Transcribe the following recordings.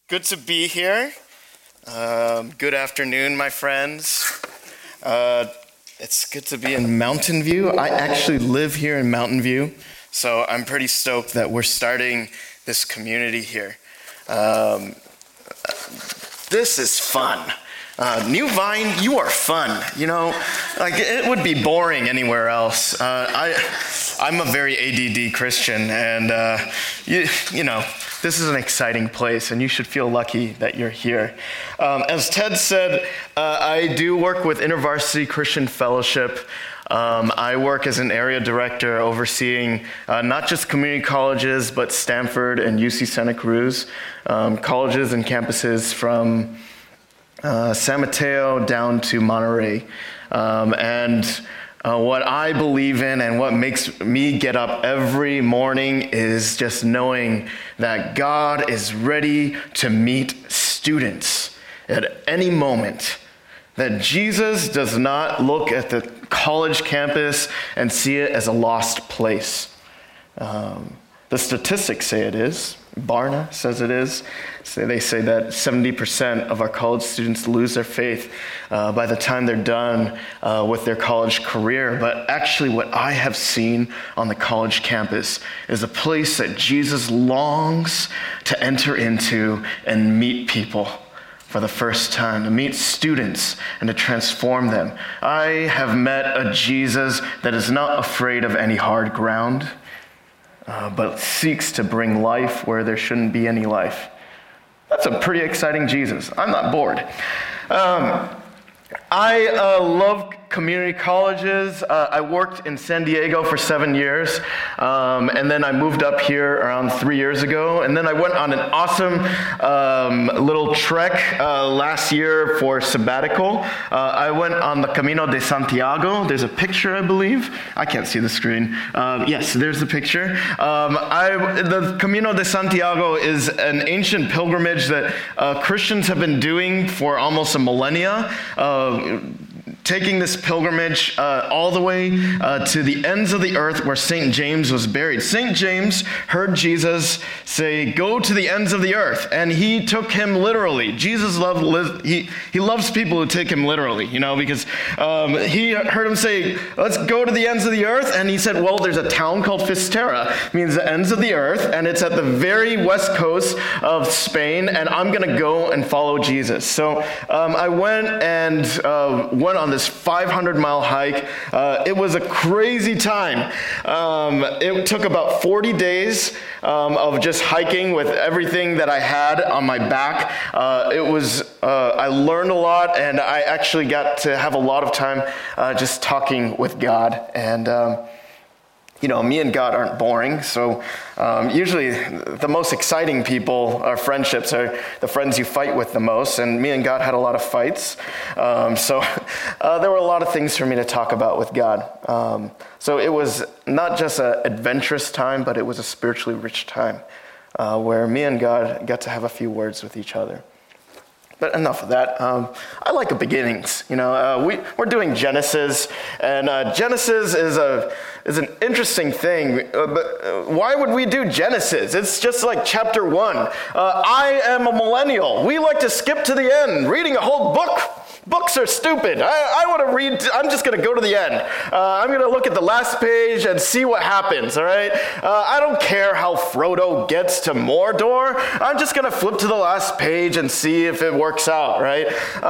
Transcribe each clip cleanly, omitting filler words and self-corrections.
Good to be here. Good afternoon, my friends. It's good to be in Mountain View. I actually live here in Mountain View, so I'm pretty stoked that we're starting this community here. This is fun. New Vine, you are fun. You know, like it would be boring anywhere else. I'm a very ADD Christian, and you know, this is an exciting place, and you should feel lucky that you're here. As Ted said, I do work with InterVarsity Christian Fellowship. I work as an area director overseeing not just community colleges, but Stanford and UC Santa Cruz, colleges and campuses from San Mateo down to Monterey. What I believe in and what makes me get up every morning is just knowing that God is ready to meet students at any moment. That Jesus does not look at the college campus and see it as a lost place. The statistics say it is. Barna says it is. So they say that 70% of our college students lose their faith by the time they're done with their college career. But actually what I have seen on the college campus is a place that Jesus longs to enter into and meet people for the first time, to meet students and to transform them. I have met a Jesus that is not afraid of any hard ground, but seeks to bring life where there shouldn't be any life. That's a pretty exciting Jesus. I'm not bored. I love community colleges. I worked in San Diego for 7 years, and then I moved up here around 3 years ago, and then I went on an awesome little trek last year for sabbatical. I went on the Camino de Santiago. There's a picture, I believe. I can't see the screen. Yes, there's the picture. The Camino de Santiago is an ancient pilgrimage that Christians have been doing for almost a millennia, taking this pilgrimage all the way to the ends of the earth where St. James was buried. St. James heard Jesus say, "Go to the ends of the earth," and he took him literally. Jesus he loves people who take him literally, you know, because he heard him say, "Let's go to the ends of the earth," and he said, "Well, there's a town called Fisterra, means the ends of the earth, and it's at the very west coast of Spain, and I'm going to go and follow Jesus." So I went on this 500-mile hike. It was a crazy time. It took about 40 days of just hiking with everything that I had on my back. I learned a lot, and I actually got to have a lot of time just talking with God. And you know, me and God aren't boring, so usually the most exciting people, our friendships, are the friends you fight with the most, and me and God had a lot of fights, so there were a lot of things for me to talk about with God. So it was not just an adventurous time, but it was a spiritually rich time, where me and God got to have a few words with each other. But enough of that. I like beginnings. You know, we're doing Genesis, and Genesis is an interesting thing. But why would we do Genesis? It's just like chapter 1. I am a millennial. We like to skip to the end, reading a whole book. Books are stupid. I want to read. I'm just going to go to the end. I'm going to look at the last page and see what happens, all right? I don't care how Frodo gets to Mordor. I'm just going to flip to the last page and see if it works out, right?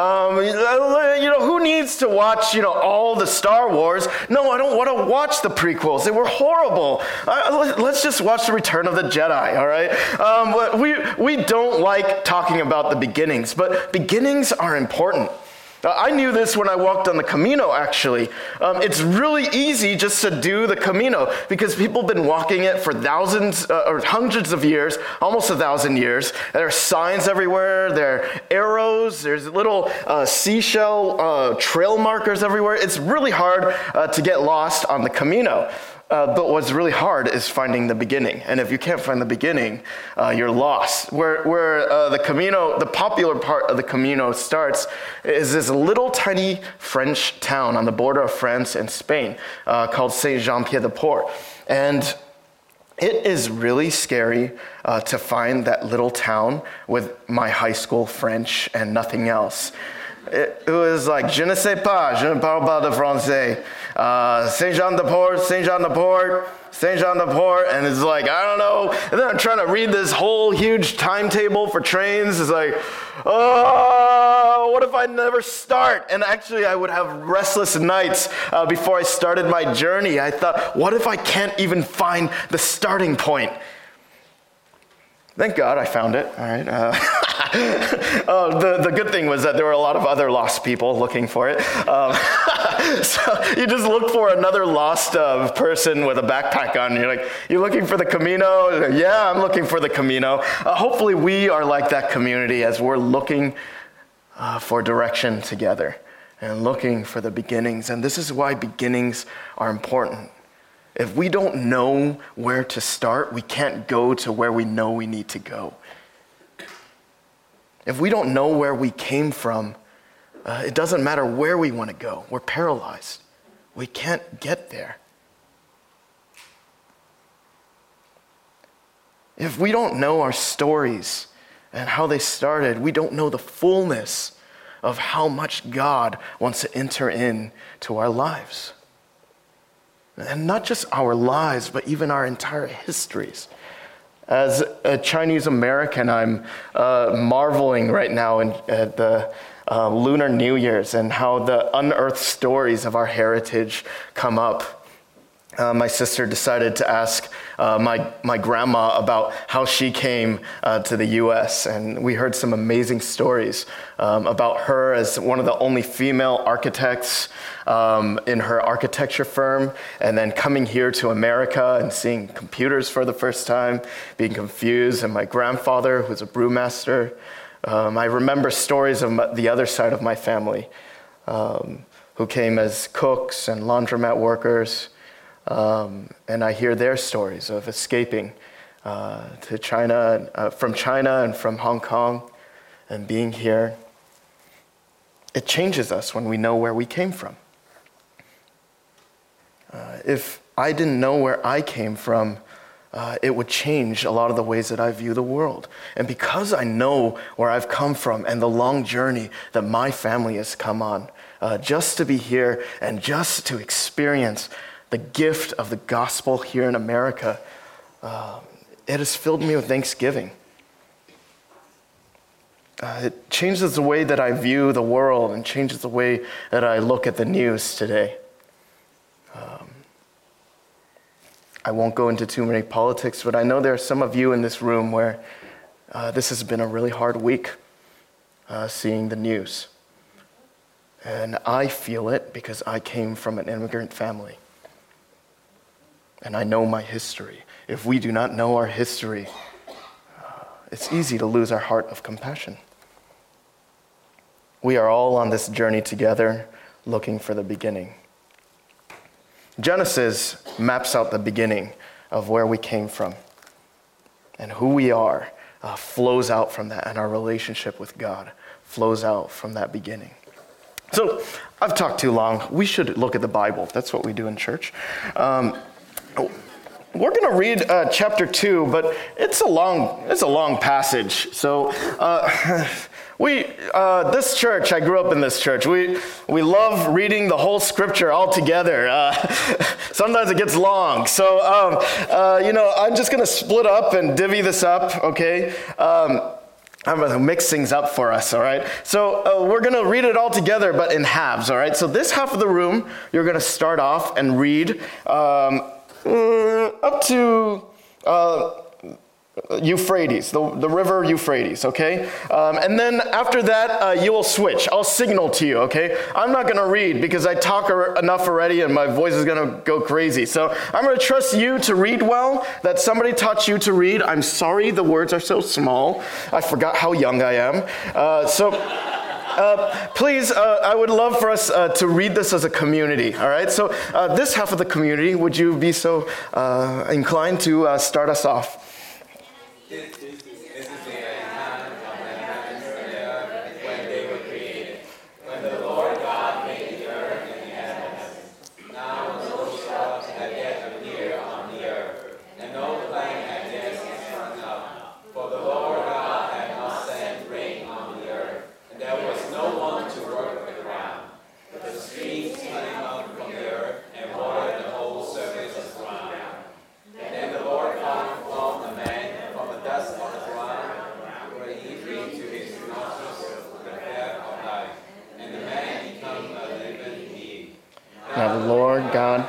You know, who needs to watch, you know, all the Star Wars? No, I don't want to watch the prequels. They were horrible. Let's just watch The Return of the Jedi, all right? But we don't like talking about the beginnings, but beginnings are important. I knew this when I walked on the Camino, actually. It's really easy just to do the Camino because people have been walking it for thousands or hundreds of years, almost 1,000 years. There are signs everywhere. There are arrows. There's little seashell trail markers everywhere. It's really hard to get lost on the Camino. But what's really hard is finding the beginning. And if you can't find the beginning, you're lost. Where the Camino, the popular part of the Camino starts is this little tiny French town on the border of France and Spain called Saint-Jean-Pied-de-Port. And It is really scary to find that little town with my high school French and nothing else. It was like, je ne sais pas, je ne parle pas de français. Saint-Jean-de-Port, Saint-Jean-de-Port, Saint-Jean-de-Port, and it's like, I don't know. And then I'm trying to read this whole huge timetable for trains. It's like, oh, what if I never start? And actually, I would have restless nights before I started my journey. I thought, what if I can't even find the starting point? Thank God I found it, all right. The good thing was that there were a lot of other lost people looking for it. So you just look for another lost person with a backpack on. You're like, you're looking for the Camino? Yeah, I'm looking for the Camino. Hopefully we are like that community as we're looking for direction together and looking for the beginnings. And this is why beginnings are important. If we don't know where to start, we can't go to where we know we need to go. If we don't know where we came from, it doesn't matter where we want to go. We're paralyzed. We can't get there. If we don't know our stories and how they started, we don't know the fullness of how much God wants to enter into our lives. And not just our lives, but even our entire histories. As a Chinese American, I'm marveling right now at the Lunar New Year's and how the unearthed stories of our heritage come up. My sister decided to ask my grandma about how she came to the U.S., and we heard some amazing stories about her as one of the only female architects in her architecture firm, and then coming here to America and seeing computers for the first time, being confused, and my grandfather, who's a brewmaster. I remember stories of the other side of my family, who came as cooks and laundromat workers. And I hear their stories of escaping to China, from China and from Hong Kong, and being here. It changes us when we know where we came from. If I didn't know where I came from, it would change a lot of the ways that I view the world. And because I know where I've come from and the long journey that my family has come on, just to be here and just to experience the gift of the gospel here in America, it has filled me with thanksgiving. It changes the way that I view the world and changes the way that I look at the news today. I won't go into too many politics, but I know there are some of you in this room where this has been a really hard week, seeing the news. And I feel it because I came from an immigrant family. And I know my history. If we do not know our history, it's easy to lose our heart of compassion. We are all on this journey together, looking for the beginning. Genesis maps out the beginning of where we came from. And who we are flows out from that, and our relationship with God flows out from that beginning. So, I've talked too long. We should look at the Bible. That's what we do in church. We're going to read chapter 2, but it's a long passage. So this church, I grew up in this church. We love reading the whole scripture all together. Sometimes it gets long. So I'm just going to split up and divvy this up, okay? I'm going to mix things up for us, all right? So we're going to read it all together, but in halves, all right? So this half of the room, you're going to start off and read up to Euphrates, the river Euphrates, okay? And then after that, you will switch. I'll signal to you, okay? I'm not going to read because I talk enough already and my voice is going to go crazy. So I'm going to trust you to read well, that somebody taught you to read. I'm sorry the words are so small. I forgot how young I am. Please, I would love for us to read this as a community, all right? So this half of the community, would you be so inclined to start us off? Lord God.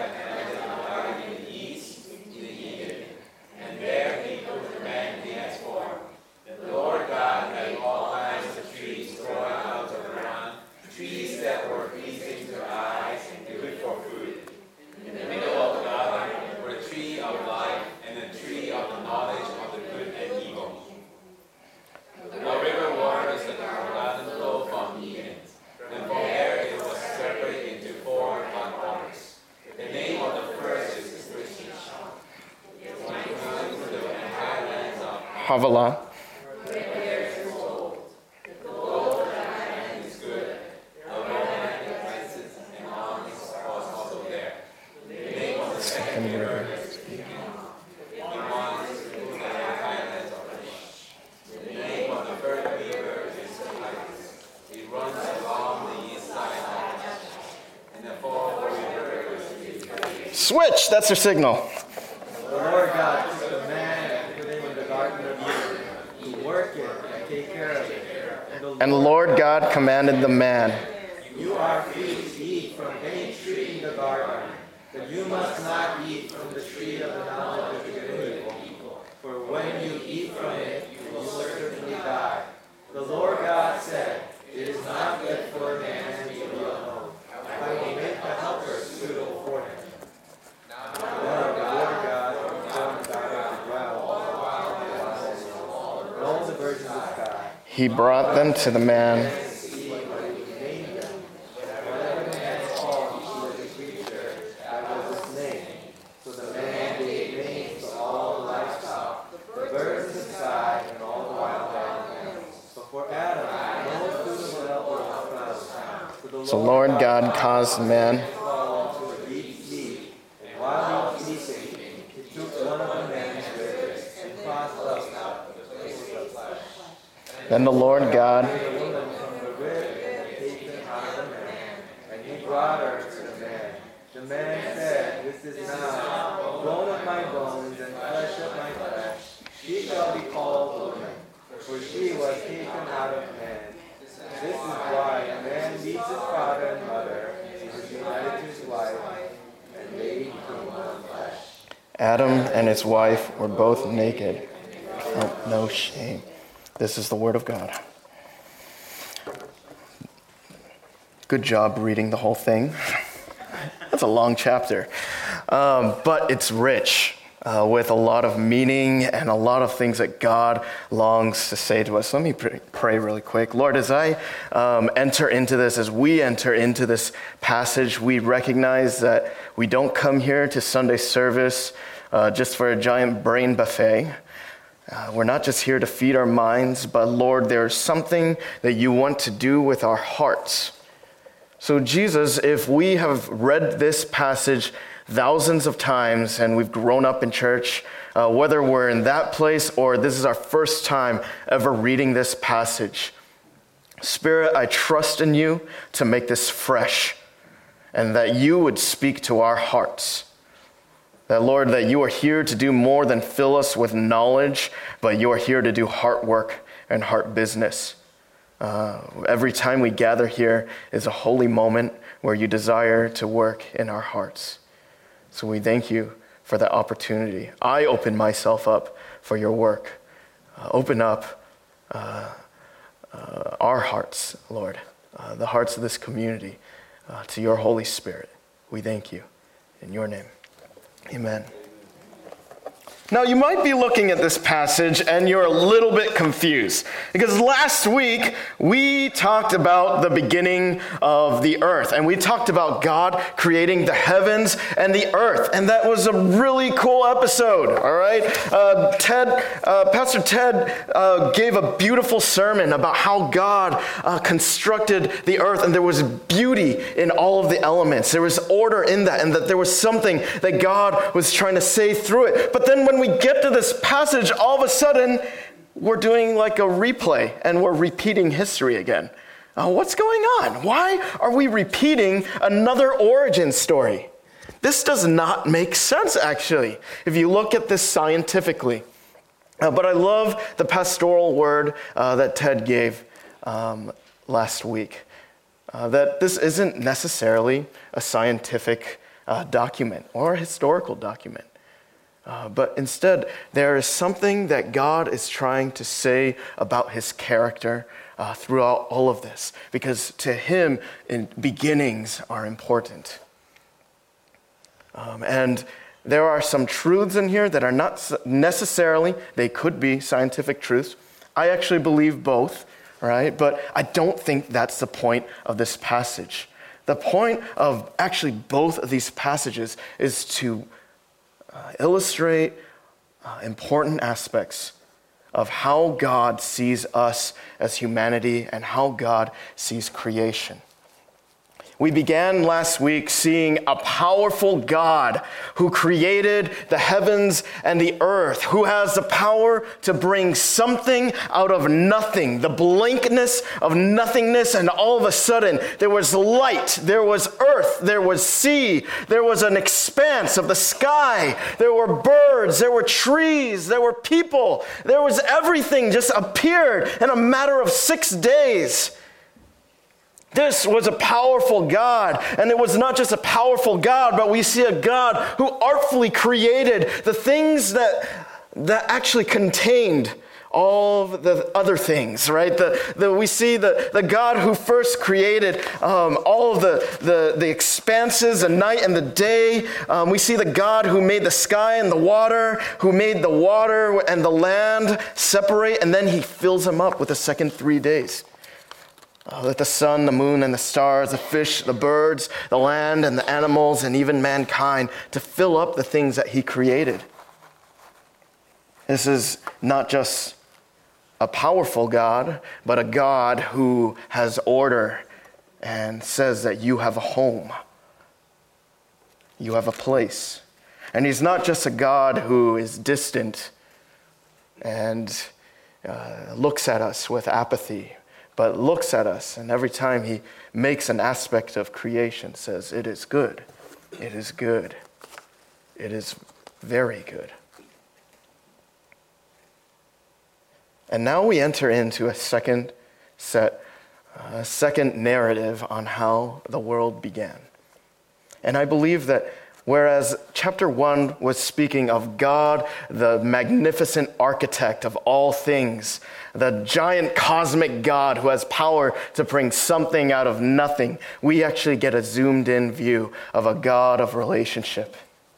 Havilah. Second river. Switch, that's your signal. The Lord God took the man and put him in the Garden of Eden to work it and take care of it. And the Lord God commanded the man, You are free to eat from any tree in the garden, but you must not eat from the tree of the knowledge of good and evil. For when you eat from it, you will certainly die. The Lord God said, It is not good for a man to be alone. I will make a helper suitable for him. Then the Lord God formed out of the ground and all the birds of the sky. he brought them to the man. So the man gave names to all the livestock, the birds of the sky, and all the wild animals. But for Adam, no food was found. So Lord God caused man. Fall into a deep sleep, and while he was sleeping, he took one of the man's ribs and caused up the place of flesh. Then the Lord God The woman from the rib and taken out of the man, and he brought her to the man. The man said, This is now bone of my bones and flesh of my flesh. She shall be called woman, for she was taken out of man. This is why a man leaves his father and mother, and is united to his wife, and they become one flesh. Adam and his wife were both naked, felt no shame. This is the word of God. Good job reading the whole thing. That's a long chapter, but it's rich with a lot of meaning and a lot of things that God longs to say to us. Let me pray really quick. Lord, as I enter into this, as we enter into this passage, we recognize that we don't come here to Sunday service just for a giant brain buffet. We're not just here to feed our minds, but Lord, there's something that you want to do with our hearts. So Jesus, if we have read this passage thousands of times and we've grown up in church, whether we're in that place or this is our first time ever reading this passage, Spirit, I trust in you to make this fresh and that you would speak to our hearts. That, Lord, that you are here to do more than fill us with knowledge, but you are here to do heart work and heart business. Every time we gather here is a holy moment where you desire to work in our hearts. So we thank you for that opportunity. I open myself up for your work. Open up our hearts, Lord, the hearts of this community, to your Holy Spirit. We thank you. In your name, amen. Now, you might be looking at this passage and you're a little bit confused because last week we talked about the beginning of the earth and we talked about God creating the heavens and the earth, and that was a really cool episode, all right? Pastor Ted gave a beautiful sermon about how God constructed the earth, and there was beauty in all of the elements. There was order in that, and that there was something that God was trying to say through it. But then when we get to this passage, all of a sudden, we're doing like a replay and we're repeating history again. What's going on? Why are we repeating another origin story? This does not make sense, actually, if you look at this scientifically. But I love the pastoral word that Ted gave last week, that this isn't necessarily a scientific document or a historical document. But instead, there is something that God is trying to say about his character throughout all of this, because to him, beginnings are important. And there are some truths in here that are not necessarily, they could be scientific truths. I actually believe both, right? But I don't think that's the point of this passage. The point of actually both of these passages is to illustrate important aspects of how God sees us as humanity and how God sees creation. We began last week seeing a powerful God who created the heavens and the earth, who has the power to bring something out of nothing, the blankness of nothingness, and all of a sudden there was light, there was earth, there was sea, there was an expanse of the sky, there were birds, there were trees, there were people, there was everything just appeared in a matter of 6 days. This was a powerful God, and it was not just a powerful God, but we see a God who artfully created the things that actually contained all of the other things, right? We see the God who first created all of the expanses, the night and the day. We see the God who made the sky and the water, who made the water and the land separate, and then he fills them up with the second 3 days. Let the sun, the moon, and the stars, the fish, the birds, the land, and the animals, and even mankind to fill up the things that he created. This is not just a powerful God, but a God who has order and says that you have a home. You have a place. And he's not just a God who is distant and looks at us with apathy, but looks at us, and every time he makes an aspect of creation, says, it is good, it is good, it is very good. And now we enter into a second narrative on how the world began. And I believe that whereas chapter 1 was speaking of God, the magnificent architect of all things, the giant cosmic God who has power to bring something out of nothing, we actually get a zoomed in view of a God of relationship.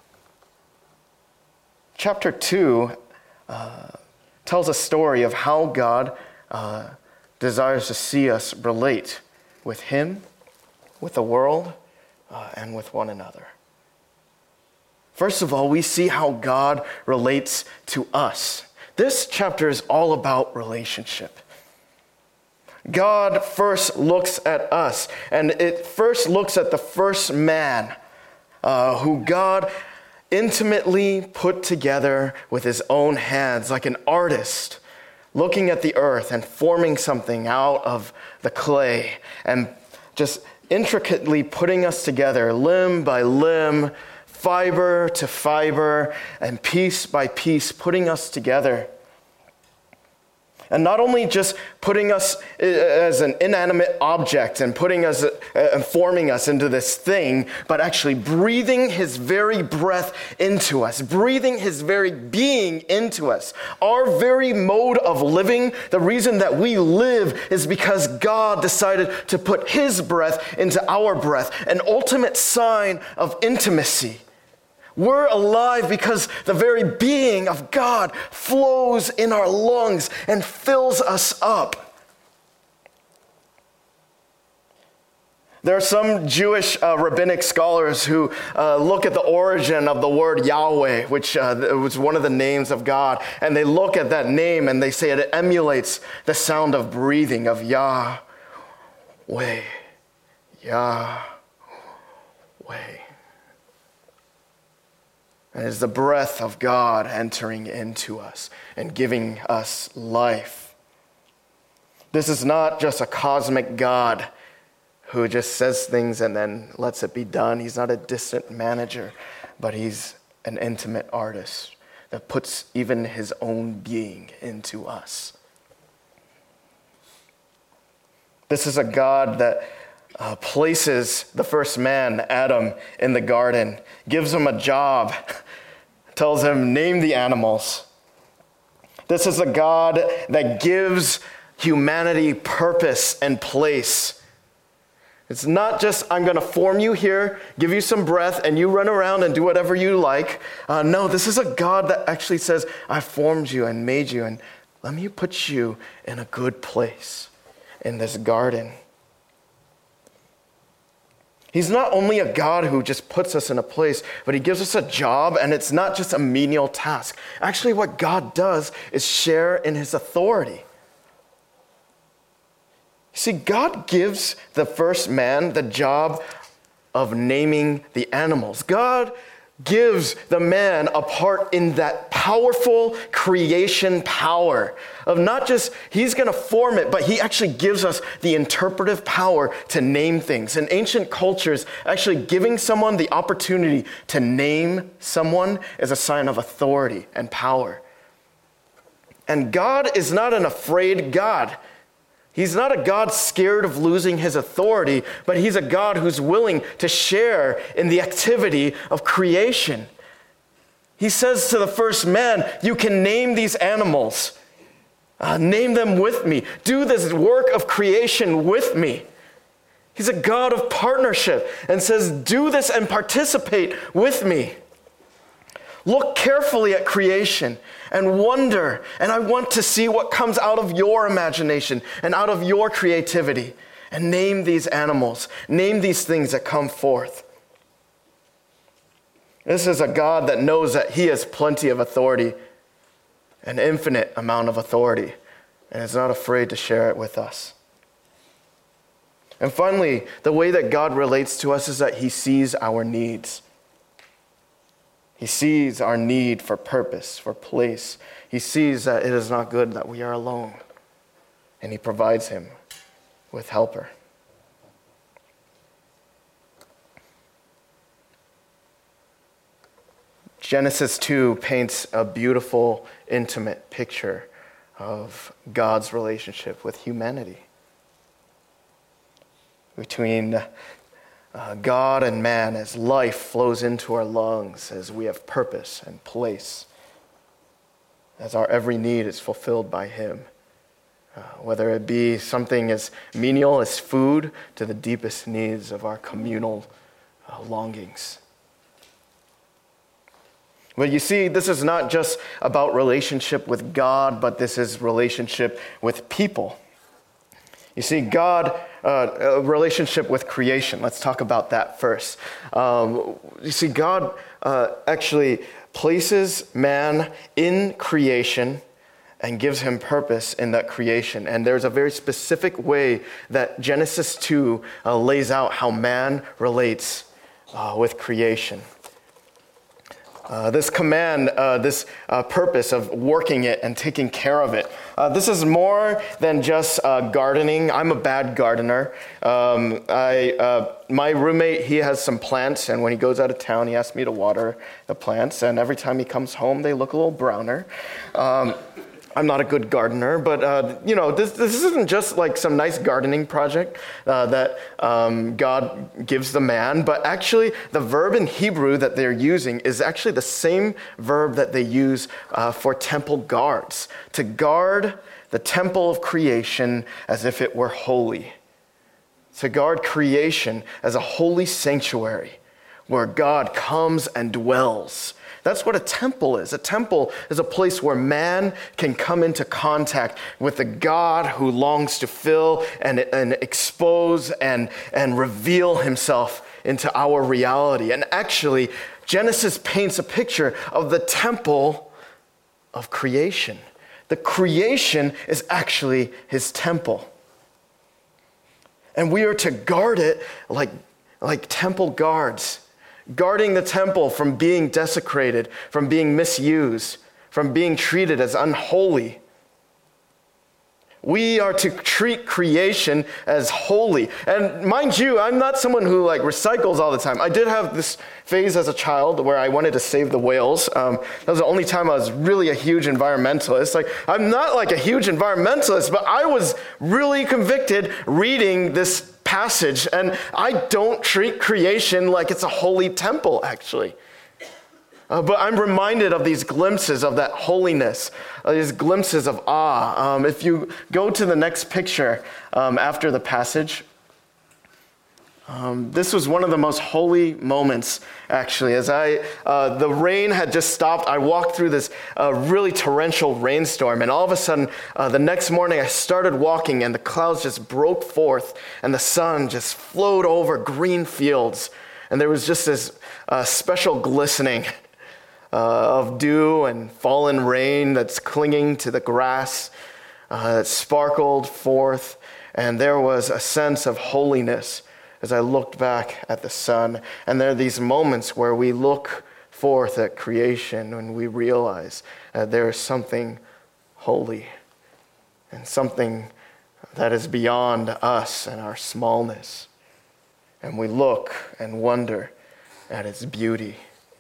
Chapter 2 tells a story of how God desires to see us relate with him, with the world, and with one another. First of all, we see how God relates to us. This chapter is all about relationship. God first looks at us, and it first looks at the first man who God intimately put together with his own hands, like an artist looking at the earth and forming something out of the clay and just intricately putting us together limb by limb, fiber to fiber, and piece by piece, putting us together. And not only just putting us as an inanimate object and putting us and forming us into this thing, but actually breathing his very breath into us, breathing his very being into us. Our very mode of living, the reason that we live is because God decided to put his breath into our breath, an ultimate sign of intimacy. We're alive because the very being of God flows in our lungs and fills us up. There are some Jewish rabbinic scholars who look at the origin of the word Yahweh, which was one of the names of God, and they look at that name and they say it emulates the sound of breathing of Yahweh, Yahweh. And it is the breath of God entering into us and giving us life. This is not just a cosmic God who just says things and then lets it be done. He's not a distant manager, but he's an intimate artist that puts even his own being into us. This is a God that places the first man, Adam, in the garden, gives him a job, tells him, name the animals. This is a God that gives humanity purpose and place. It's not just, I'm going to form you here, give you some breath, and you run around and do whatever you like. No, this is a God that actually says, I formed you and made you, and let me put you in a good place in this garden. He's not only a God who just puts us in a place, but he gives us a job, and it's not just a menial task. Actually, what God does is share in his authority. See, God gives the first man the job of naming the animals. God gives the man a part in that powerful creation power of not just, he's going to form it, but he actually gives us the interpretive power to name things. In ancient cultures, actually giving someone the opportunity to name someone is a sign of authority and power. And God is not an afraid God. He's not a God scared of losing his authority, but he's a God who's willing to share in the activity of creation. He says to the first man, you can name these animals. Name them with me. Do this work of creation with me. He's a God of partnership and says, do this and participate with me. Look carefully at creation and wonder, and I want to see what comes out of your imagination and out of your creativity. And name these animals, name these things that come forth. This is a God that knows that he has plenty of authority, an infinite amount of authority, and is not afraid to share it with us. And finally, the way that God relates to us is that he sees our needs. He sees our need for purpose, for place. He sees that it is not good that we are alone. And he provides him with helper. Genesis 2 paints a beautiful, intimate picture of God's relationship with humanity. Between God and man, as life flows into our lungs, as we have purpose and place, as our every need is fulfilled by him, whether it be something as menial as food to the deepest needs of our communal longings. But you see, this is not just about relationship with God, but this is relationship with people. You see, God, a relationship with creation. Let's talk about that first. You see, God actually places man in creation and gives him purpose in that creation. And there's a very specific way that Genesis 2 lays out how man relates with creation. This command, this purpose of working it and taking care of it. This is more than just gardening. I'm a bad gardener. My roommate, he has some plants, and when he goes out of town, he asks me to water the plants, and every time he comes home, they look a little browner. I'm not a good gardener, but this isn't just like some nice gardening project that God gives the man, but actually the verb in Hebrew that they're using is actually the same verb that they use for temple guards, to guard the temple of creation as if it were holy, to guard creation as a holy sanctuary where God comes and dwells. That's what a temple is. A temple is a place where man can come into contact with the God who longs to fill and expose and reveal himself into our reality. And actually, Genesis paints a picture of the temple of creation. The creation is actually his temple. And we are to guard it like temple guards. Guarding the temple from being desecrated, from being misused, from being treated as unholy. We are to treat creation as holy. And mind you, I'm not someone who recycles all the time. I did have this phase as a child where I wanted to save the whales. That was the only time I was really a huge environmentalist. I'm not a huge environmentalist, but I was really convicted reading this passage, and I don't treat creation like it's a holy temple, actually. But I'm reminded of these glimpses of that holiness, these glimpses of awe. If you go to the next picture after the passage, this was one of the most holy moments, actually. As the rain had just stopped, I walked through this really torrential rainstorm, and all of a sudden, the next morning, I started walking, and the clouds just broke forth, and the sun just flowed over green fields, and there was just this special glistening of dew and fallen rain that's clinging to the grass that sparkled forth, and there was a sense of holiness as I looked back at the sun. And there are these moments where we look forth at creation and we realize that there is something holy and something that is beyond us and our smallness. And we look and wonder at its beauty.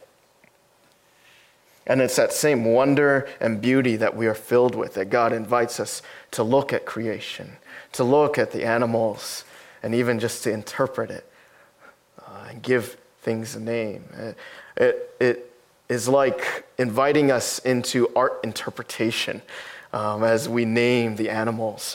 And it's that same wonder and beauty that we are filled with, that God invites us to look at creation, to look at the animals, and even just to interpret it and give things a name. It is like inviting us into art interpretation as we name the animals,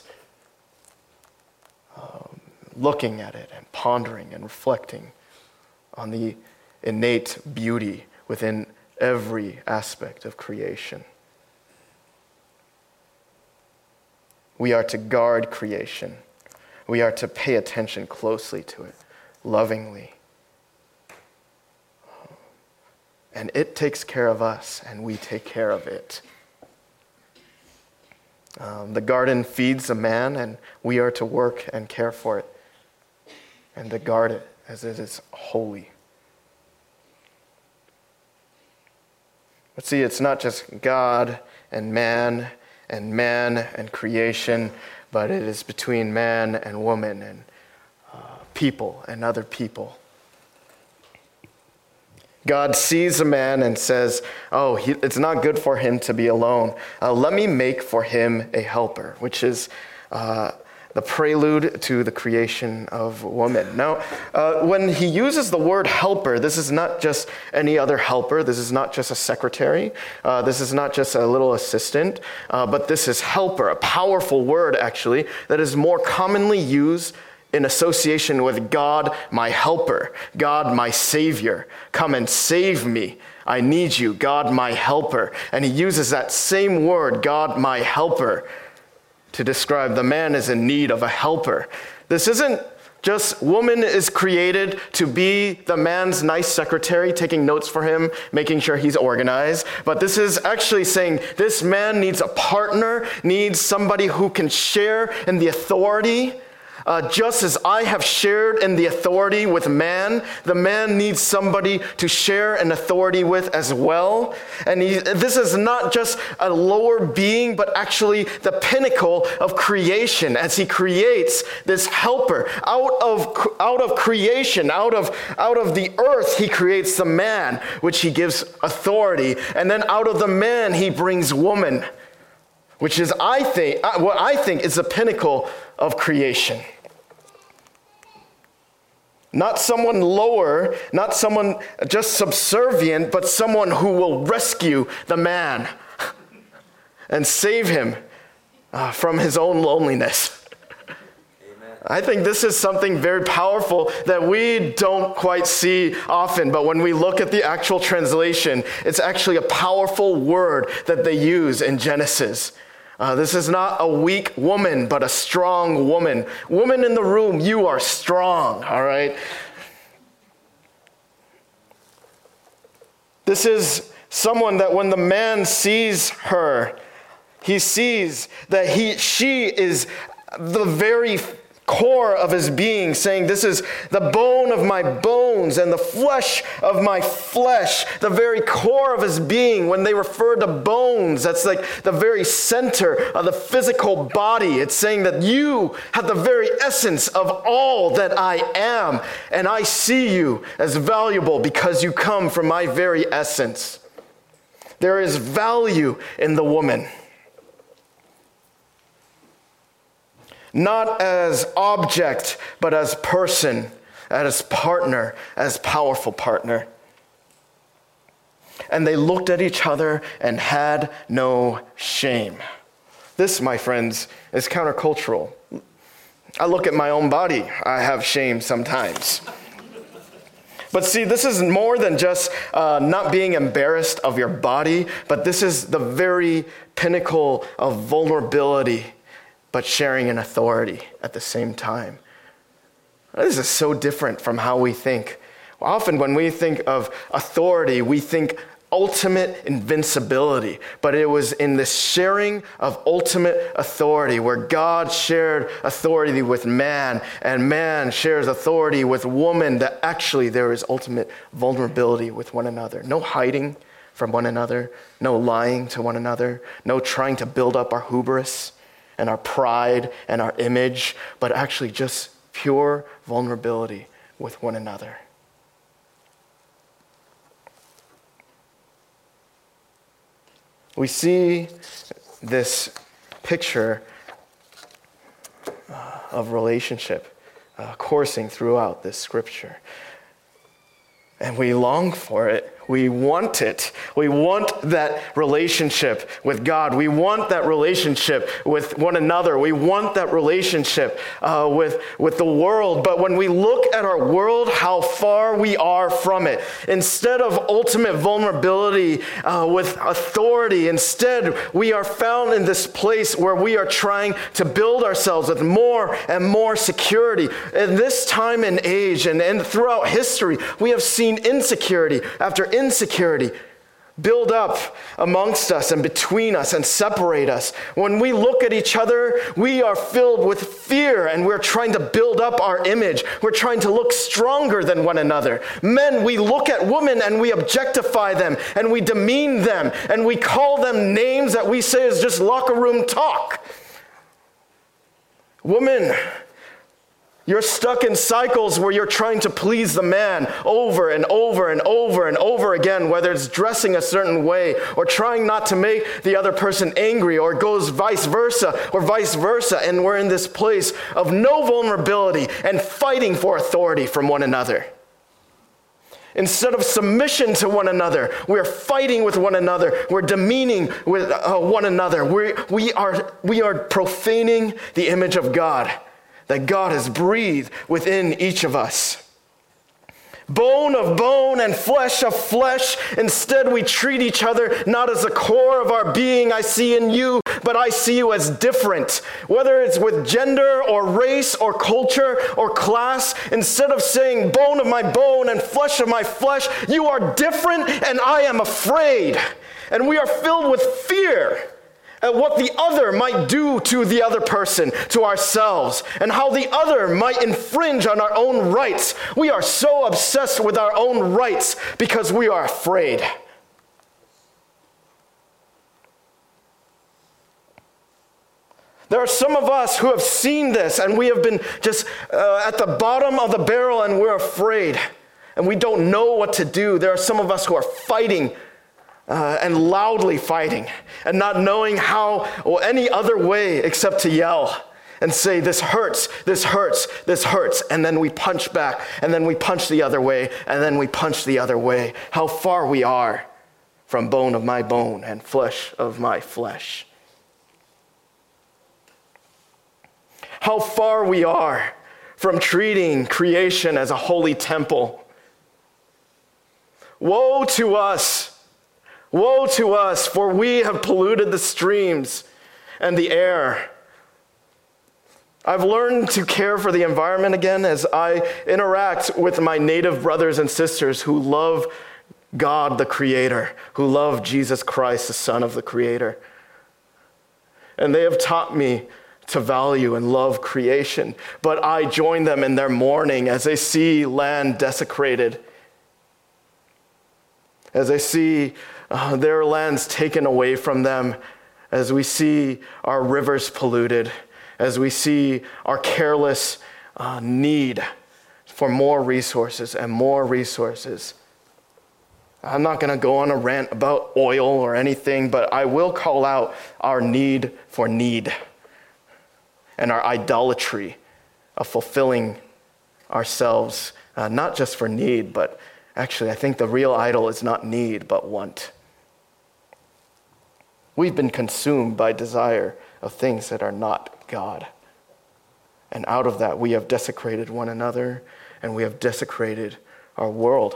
looking at it and pondering and reflecting on the innate beauty within every aspect of creation. We are to guard creation. We are to pay attention closely to it, lovingly. And it takes care of us, and we take care of it. The garden feeds a man, and we are to work and care for it, and to guard it as it is holy. But see, it's not just God and man and creation, but it is between man and woman and people and other people. God sees a man and says, it's not good for him to be alone. Let me make for him a helper, which is the prelude to the creation of woman. Now, when he uses the word helper, this is not just any other helper. This is not just a secretary. This is not just a little assistant, but this is helper, a powerful word, actually, that is more commonly used in association with God, my helper, God, my savior. Come and save me. I need you, God, my helper. And he uses that same word, God, my helper, to describe the man is in need of a helper. This isn't just woman is created to be the man's nice secretary, taking notes for him, making sure he's organized. But this is actually saying this man needs a partner, needs somebody who can share in the authority. Just as I have shared in the authority with man, the man needs somebody to share an authority with as well. And this is not just a lower being, but actually the pinnacle of creation as he creates this helper. Out of creation, out of the earth, he creates the man, which he gives authority. And then out of the man, he brings woman, which is, what I think is the pinnacle of creation. Not someone lower, not someone just subservient, but someone who will rescue the man and save him from his own loneliness. Amen. I think this is something very powerful that we don't quite see often, but when we look at the actual translation, it's actually a powerful word that they use in Genesis. This is not a weak woman, but a strong woman. Woman in the room, you are strong, all right? This is someone that when the man sees her, he sees that she is the very core of his being, saying, this is the bone of my bones and the flesh of my flesh, the very core of his being. When they refer to bones, that's like the very center of the physical body. It's saying that you have the very essence of all that I am, and I see you as valuable because you come from my very essence. There is value in the woman. not as object, but as person, as partner, as powerful partner. And they looked at each other and had no shame. This, my friends, is countercultural. I look at my own body. I have shame sometimes. But see, this is more than just not being embarrassed of your body, but this is the very pinnacle of vulnerability, but sharing an authority at the same time. This is so different from how we think. Often when we think of authority, we think ultimate invincibility, but it was in this sharing of ultimate authority where God shared authority with man and man shares authority with woman that actually there is ultimate vulnerability with one another. No hiding from one another, no lying to one another, no trying to build up our hubris and our pride and our image, but actually just pure vulnerability with one another. We see this picture of relationship coursing throughout this scripture. And we long for it. We want it. We want that relationship with God. We want that relationship with one another. We want that relationship with the world. But when we look at our world, how far we are from it. Instead of ultimate vulnerability with authority, instead we are found in this place where we are trying to build ourselves with more and more security. In this time and age and throughout history, we have seen insecurity after insecurity build up amongst us and between us and separate us. When we look at each other, we are filled with fear and we're trying to build up our image. We're trying to look stronger than one another. Men, we look at women and we objectify them and we demean them and we call them names that we say is just locker room talk. Women, you're stuck in cycles where you're trying to please the man over and over and over and over again, whether it's dressing a certain way or trying not to make the other person angry, or it goes vice versa or vice versa. And we're in this place of no vulnerability and fighting for authority from one another. Instead of submission to one another, we're fighting with one another. We're demeaning with one another. We are profaning the image of God that God has breathed within each of us. Bone of bone and flesh of flesh. Instead, we treat each other not as the core of our being. I see in you, but I see you as different. Whether it's with gender or race or culture or class, instead of saying bone of my bone and flesh of my flesh, you are different and I am afraid. And we are filled with fear at what the other might do to the other person, to ourselves, and how the other might infringe on our own rights. We are so obsessed with our own rights because we are afraid. There are some of us who have seen this, and we have been just at the bottom of the barrel, and we're afraid, and we don't know what to do. There are some of us who are fighting and loudly fighting and not knowing how or any other way except to yell and say, this hurts, this hurts, this hurts. And then we punch back, and then we punch the other way, and then we punch the other way. How far we are from bone of my bone and flesh of my flesh. How far we are from treating creation as a holy temple. Woe to us! Woe to us, for we have polluted the streams and the air. I've learned to care for the environment again as I interact with my native brothers and sisters who love God the Creator, who love Jesus Christ, the Son of the Creator. And they have taught me to value and love creation, but I join them in their mourning as they see land desecrated, as they see their lands taken away from them, as we see our rivers polluted, as we see our careless need for more resources and more resources. I'm not going to go on a rant about oil or anything, but I will call out our need for need. and our idolatry of fulfilling ourselves, not just for need, but actually I think the real idol is not need, but want. We've been consumed by desire of things that are not God. And out of that, we have desecrated one another, and we have desecrated our world.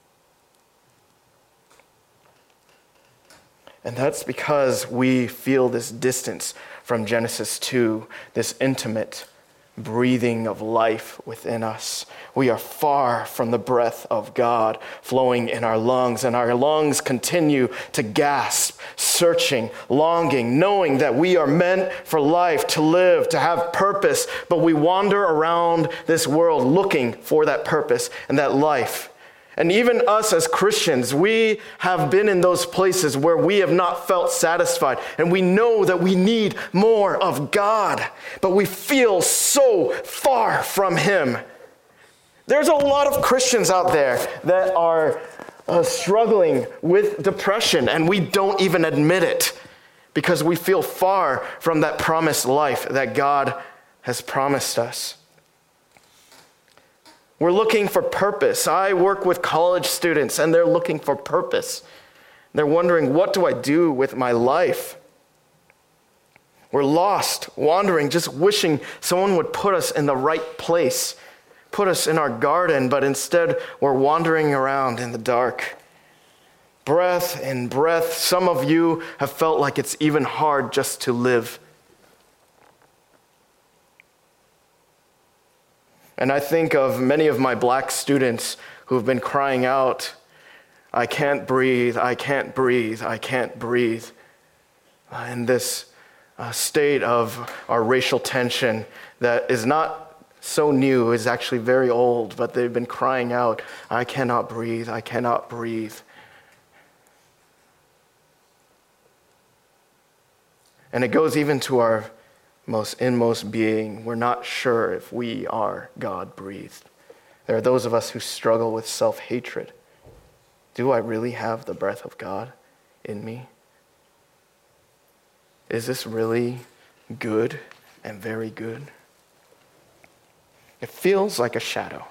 And that's because we feel this distance from Genesis 2, this intimate breathing of life within us. We are far from the breath of God flowing in our lungs, and our lungs continue to gasp, searching, longing, knowing that we are meant for life, to live, to have purpose, but we wander around this world looking for that purpose and that life. And even us as Christians, we have been in those places where we have not felt satisfied, and we know that we need more of God, but we feel so far from Him. There's a lot of Christians out there that are struggling with depression, and we don't even admit it because we feel far from that promised life that God has promised us. We're looking for purpose. I work with college students, and they're looking for purpose. They're wondering, what do I do with my life? We're lost, wandering, just wishing someone would put us in the right place, put us in our garden, but instead we're wandering around in the dark. Breath in breath, some of you have felt like it's even hard just to live. And I think of many of my black students who have been crying out, I can't breathe, I can't breathe, I can't breathe. In this state of our racial tension that is not so new, is actually very old, but they've been crying out, I cannot breathe, I cannot breathe. And it goes even to our most inmost being. We're not sure if we are God-breathed. There are those of us who struggle with self-hatred. Do I really have the breath of God in me? Is this really good and very good? It feels like a shadow.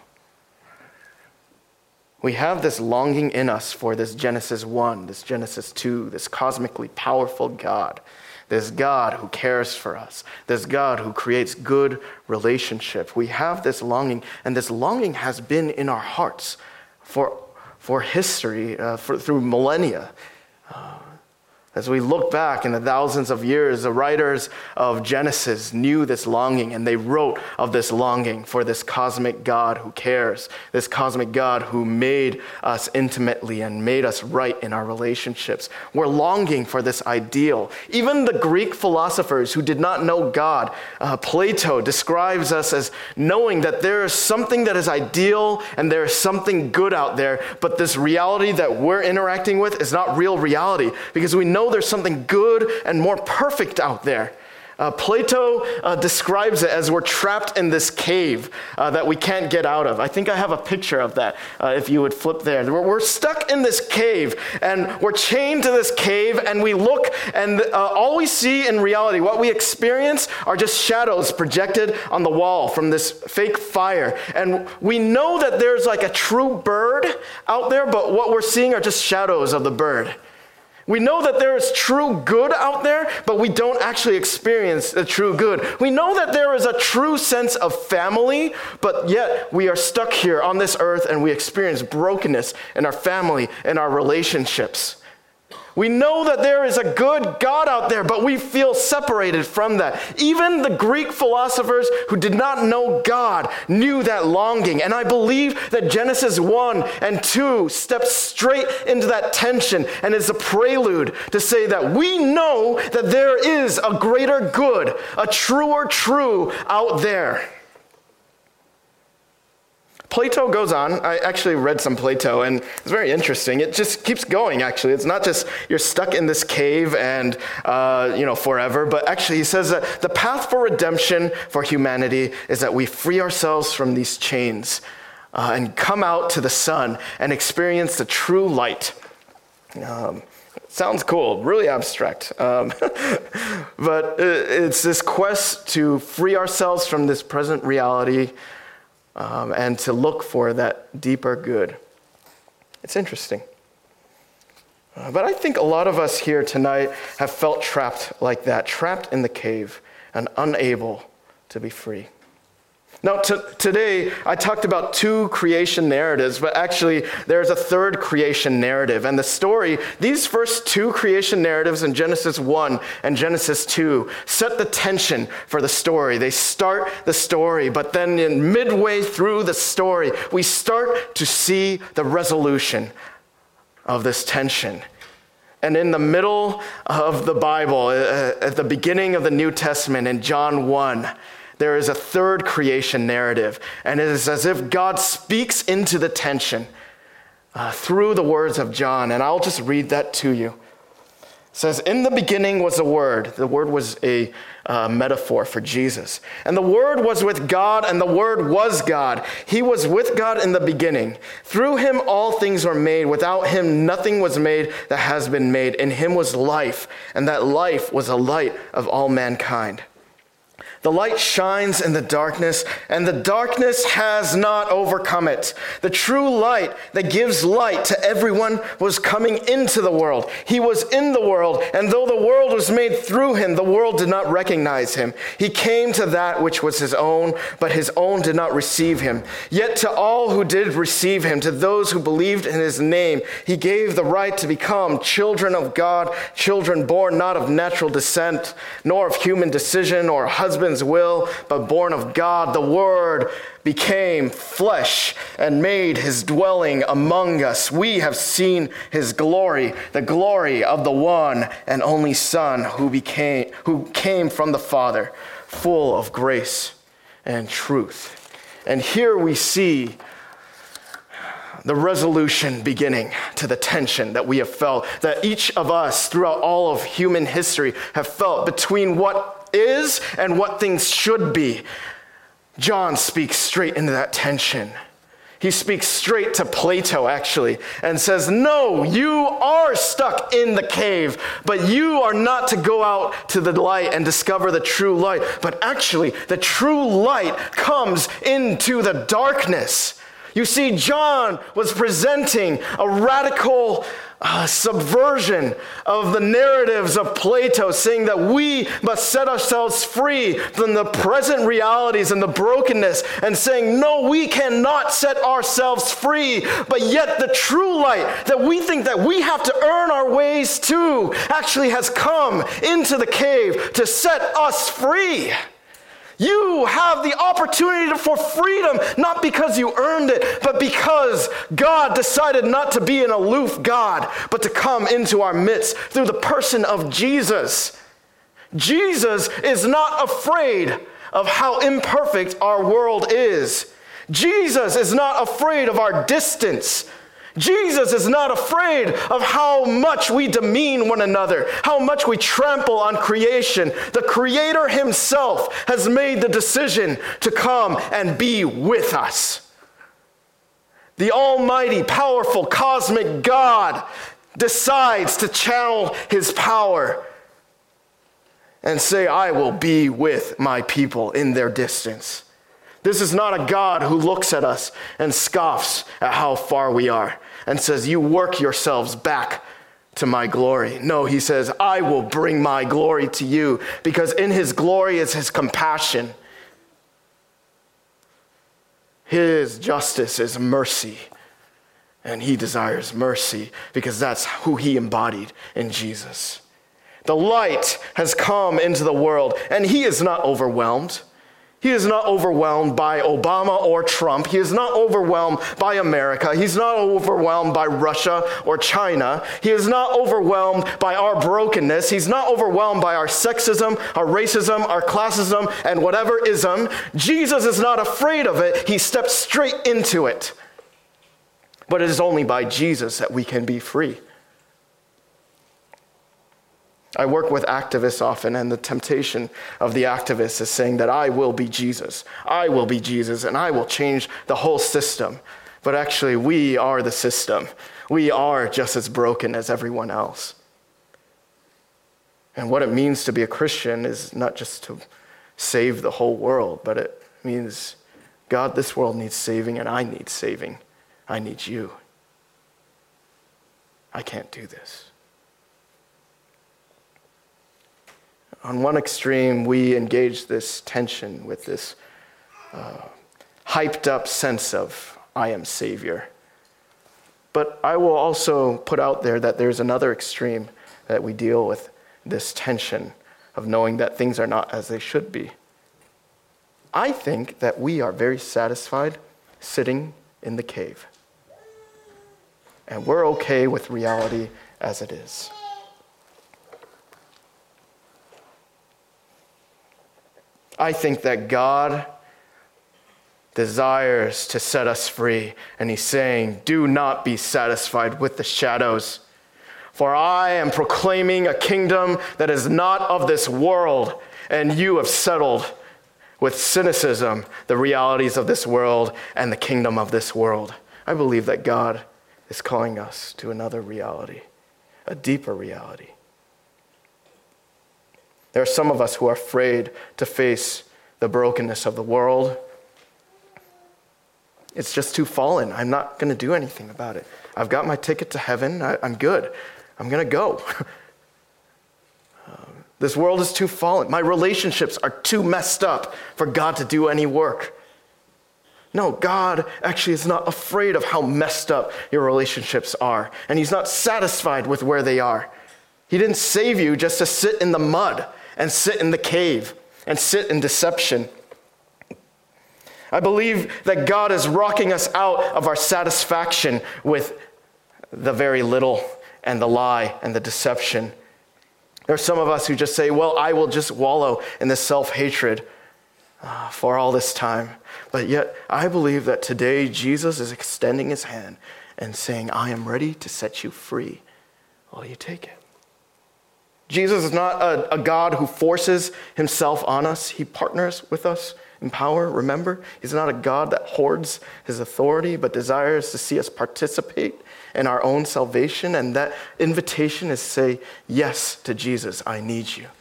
We have this longing in us for this Genesis 1, this Genesis 2, this cosmically powerful God. This God who cares for us. This God who creates good relationship. We have this longing, and this longing has been in our hearts for history, through millennia. As we look back in the thousands of years, the writers of Genesis knew this longing, and they wrote of this longing for this cosmic God who cares, this cosmic God who made us intimately and made us right in our relationships. We're longing for this ideal. Even the Greek philosophers who did not know God, Plato describes us as knowing that there is something that is ideal and there is something good out there, but this reality that we're interacting with is not real reality, because we know there's something good and more perfect out there. Plato describes it as we're trapped in this cave that we can't get out of. I think I have a picture of that, if you would flip there. We're stuck in this cave, and we're chained to this cave, and we look, and all we see in reality, what we experience, are just shadows projected on the wall from this fake fire. And we know that there's like a true bird out there, but what we're seeing are just shadows of the bird. We know that there is true good out there, but we don't actually experience the true good. We know that there is a true sense of family, but yet we are stuck here on this earth and we experience brokenness in our family and our relationships. We know that there is a good God out there, but we feel separated from that. Even the Greek philosophers who did not know God knew that longing. And I believe that Genesis 1 and 2 steps straight into that tension and is a prelude to say that we know that there is a greater good, a truer true out there. Plato goes on. I actually read some Plato, and it's very interesting. It just keeps going, actually. It's not just you're stuck in this cave and, forever, but actually he says that the path for redemption for humanity is that we free ourselves from these chains and come out to the sun and experience the true light. Sounds cool, really abstract. But it's this quest to free ourselves from this present reality and to look for that deeper good. It's interesting. But I think a lot of us here tonight have felt trapped like that, trapped in the cave and unable to be free. Now, today, I talked about 2 creation narratives, but actually, there's a third creation narrative. And the story, these first 2 creation narratives in Genesis 1 and Genesis 2, set the tension for the story. They start the story, but then in midway through the story, we start to see the resolution of this tension. And in the middle of the Bible, at the beginning of the New Testament, in John 1, there is a third creation narrative, and it is as if God speaks into the tension through the words of John, and I'll just read that to you. It says, in the beginning was the Word. The Word was a metaphor for Jesus. And the Word was with God, and the Word was God. He was with God in the beginning. Through him all things were made. Without him nothing was made that has been made. In him was life, and that life was the light of all mankind. The light shines in the darkness, and the darkness has not overcome it. The true light that gives light to everyone was coming into the world. He was in the world, and though the world was made through him, the world did not recognize him. He came to that which was his own, but his own did not receive him. Yet to all who did receive him, to those who believed in his name, he gave the right to become children of God, children born not of natural descent, nor of human decision or husband's will, but born of God. The Word became flesh and made his dwelling among us. We have seen his glory, the glory of the one and only Son who came from the Father, full of grace and truth. And here we see the resolution beginning to the tension that we have felt, that each of us throughout all of human history have felt between what is and what things should be. John speaks straight into that tension. He speaks straight to Plato, actually, and says, no, you are stuck in the cave, but you are not to go out to the light and discover the true light, but actually the true light comes into the darkness. You see, John was presenting a radical subversion of the narratives of Plato, saying that we must set ourselves free from the present realities and the brokenness, and saying, no, we cannot set ourselves free, but yet the true light that we think that we have to earn our ways to actually has come into the cave to set us free. You have the opportunity for freedom, not because you earned it, but because God decided not to be an aloof God, but to come into our midst through the person of Jesus. Jesus is not afraid of how imperfect our world is. Jesus is not afraid of our distance. Jesus is not afraid of how much we demean one another, how much we trample on creation. The Creator himself has made the decision to come and be with us. The almighty, powerful, cosmic God decides to channel his power and say, I will be with my people in their distance. This is not a God who looks at us and scoffs at how far we are and says, you work yourselves back to my glory. No, he says, I will bring my glory to you, because in his glory is his compassion. His justice is mercy, and he desires mercy because that's who he embodied in Jesus. The light has come into the world, and he is not overwhelmed. He is not overwhelmed by Obama or Trump. He is not overwhelmed by America. He's not overwhelmed by Russia or China. He is not overwhelmed by our brokenness. He's not overwhelmed by our sexism, our racism, our classism, and whatever ism. Jesus is not afraid of it. He steps straight into it. But it is only by Jesus that we can be free. I work with activists often, and the temptation of the activist is saying that I will be Jesus. I will be Jesus, and I will change the whole system. But actually, we are the system. We are just as broken as everyone else. And what it means to be a Christian is not just to save the whole world, but it means, God, this world needs saving, and I need saving. I need you. I can't do this. On one extreme, we engage this tension with this hyped up sense of, I am Savior. But I will also put out there that there's another extreme that we deal with this tension of knowing that things are not as they should be. I think that we are very satisfied sitting in the cave. And we're okay with reality as it is. I think that God desires to set us free, and he's saying, do not be satisfied with the shadows, for I am proclaiming a kingdom that is not of this world, and you have settled with cynicism the realities of this world and the kingdom of this world. I believe that God is calling us to another reality, a deeper reality. There are some of us who are afraid to face the brokenness of the world. It's just too fallen. I'm not going to do anything about it. I've got my ticket to heaven. I'm good. I'm going to go. This world is too fallen. My relationships are too messed up for God to do any work. No, God actually is not afraid of how messed up your relationships are. And he's not satisfied with where they are. He didn't save you just to sit in the mud and sit in the cave and sit in deception. I believe that God is rocking us out of our satisfaction with the very little and the lie and the deception. There are some of us who just say, well, I will just wallow in this self-hatred for all this time. But yet, I believe that today Jesus is extending his hand and saying, I am ready to set you free. Will you take it? Jesus is not a God who forces himself on us. He partners with us in power, remember? He's not a God that hoards his authority, but desires to see us participate in our own salvation. And that invitation is say yes to Jesus. I need you.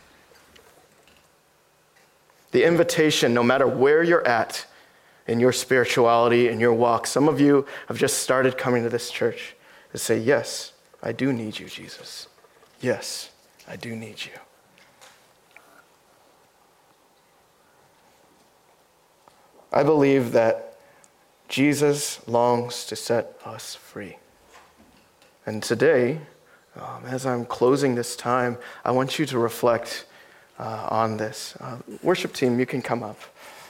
The invitation, no matter where you're at in your spirituality, in your walk, some of you have just started coming to this church to say, yes, I do need you, Jesus. Yes, I do need you. I believe that Jesus longs to set us free. And today, as I'm closing this time, I want you to reflect on this. Worship team, you can come up.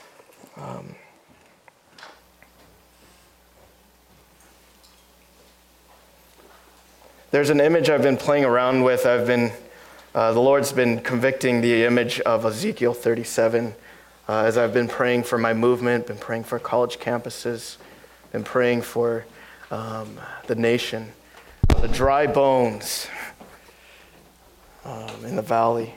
There's an image I've been playing around with. The Lord's been convicting the image of Ezekiel 37 as I've been praying for my movement, been praying for college campuses, been praying for the nation, the dry bones in the valley.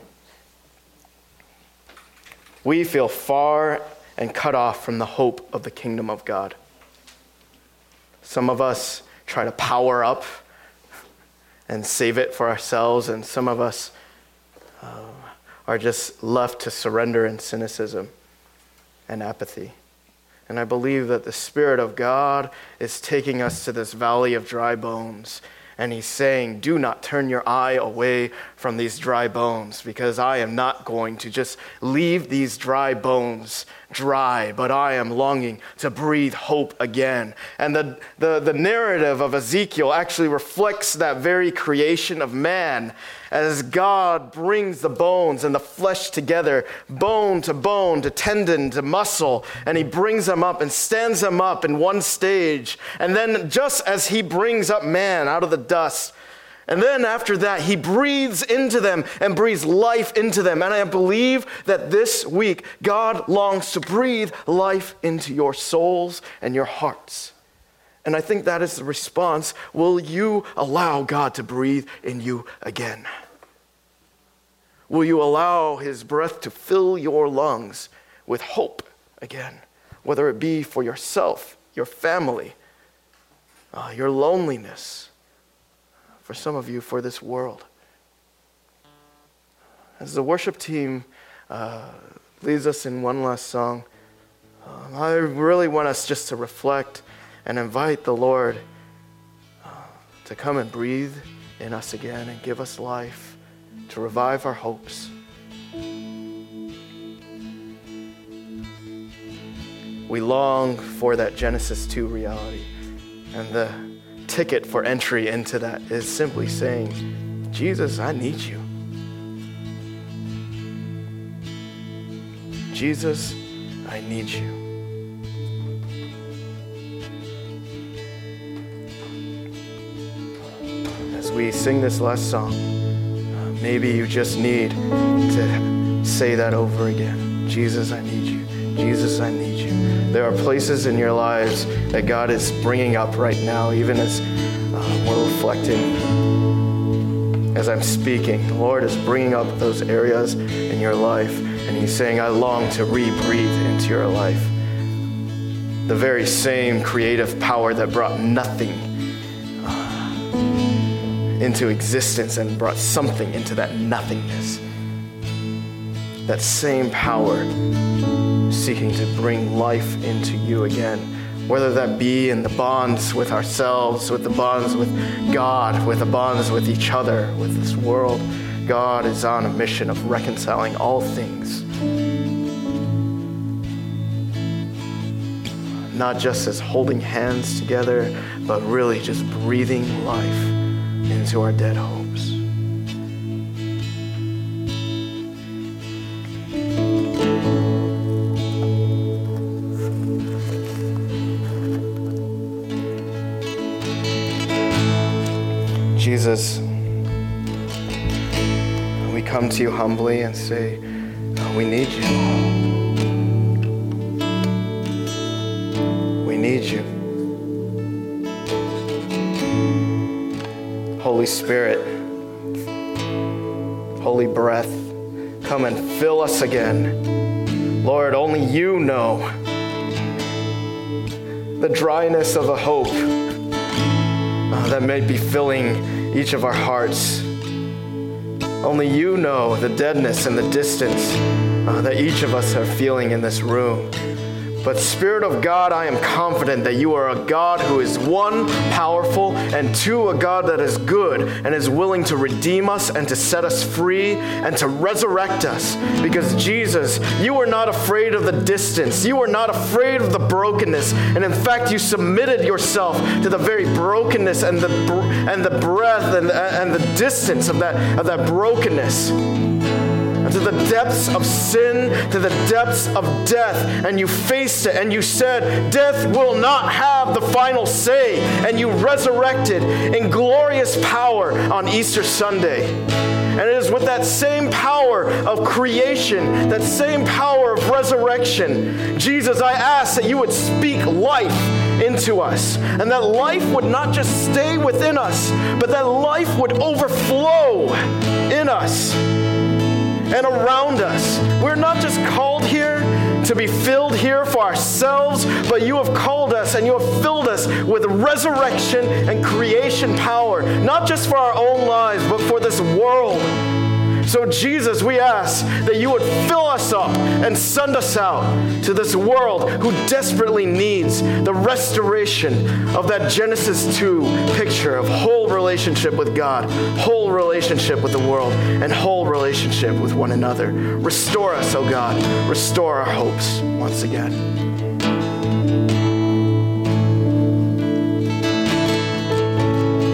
We feel far and cut off from the hope of the kingdom of God. Some of us try to power up and save it for ourselves, and some of us are just left to surrender in cynicism and apathy. And I believe that the Spirit of God is taking us to this valley of dry bones. And he's saying, do not turn your eye away from these dry bones, because I am not going to just leave these dry bones dry, but I am longing to breathe hope again. And the narrative of Ezekiel actually reflects that very creation of man, as God brings the bones and the flesh together, bone to tendon to muscle, and he brings them up and stands them up in one stage. And then just as he brings up man out of the dust, and then after that, he breathes into them and breathes life into them. And I believe that this week, God longs to breathe life into your souls and your hearts. And I think that is the response. Will you allow God to breathe in you again? Will you allow his breath to fill your lungs with hope again? Whether it be for yourself, your family, your loneliness, for some of you, for this world. As the worship team leads us in one last song, I really want us just to reflect and invite the Lord to come and breathe in us again and give us life, to revive our hopes. We long for that Genesis 2 reality, and the ticket for entry into that is simply saying, Jesus, I need you. Jesus, I need you. As we sing this last song, maybe you just need to say that over again. Jesus, I need you. Jesus, I need you. There are places in your lives that God is bringing up right now, even as we're reflecting. As I'm speaking, the Lord is bringing up those areas in your life, and He's saying, I long to rebreathe into your life. The very same creative power that brought nothing into existence and brought something into that nothingness. That same power seeking to bring life into you again, whether that be in the bonds with ourselves, with the bonds with God, with the bonds with each other, with this world. God is on a mission of reconciling all things. Not just as holding hands together, but really just breathing life into our dead hopes. Jesus, we come to you humbly and say, we need you. We need you. Holy Spirit, Holy breath, come and fill us again. Lord, only you know the dryness of a hope that may be filling each of our hearts. Only you know the deadness and the distance that each of us are feeling in this room. But Spirit of God, I am confident that you are a God who is one, powerful, and two, a God that is good and is willing to redeem us and to set us free and to resurrect us. Because Jesus, you are not afraid of the distance. You are not afraid of the brokenness. And in fact, you submitted yourself to the very brokenness and the breadth and the distance of that brokenness. To the depths of sin, to the depths of death, and you faced it, and you said, death will not have the final say, and you resurrected in glorious power on Easter Sunday. And it is with that same power of creation, that same power of resurrection, Jesus, I ask that you would speak life into us, and that life would not just stay within us, but that life would overflow in us and around us. We're not just called here to be filled here for ourselves, but you have called us and you have filled us with resurrection and creation power, not just for our own lives, but for this world. So Jesus, we ask that you would fill us up and send us out to this world who desperately needs the restoration of that Genesis 2 picture of whole relationship with God, whole relationship with the world, and whole relationship with one another. Restore us, oh God. Restore our hopes once again.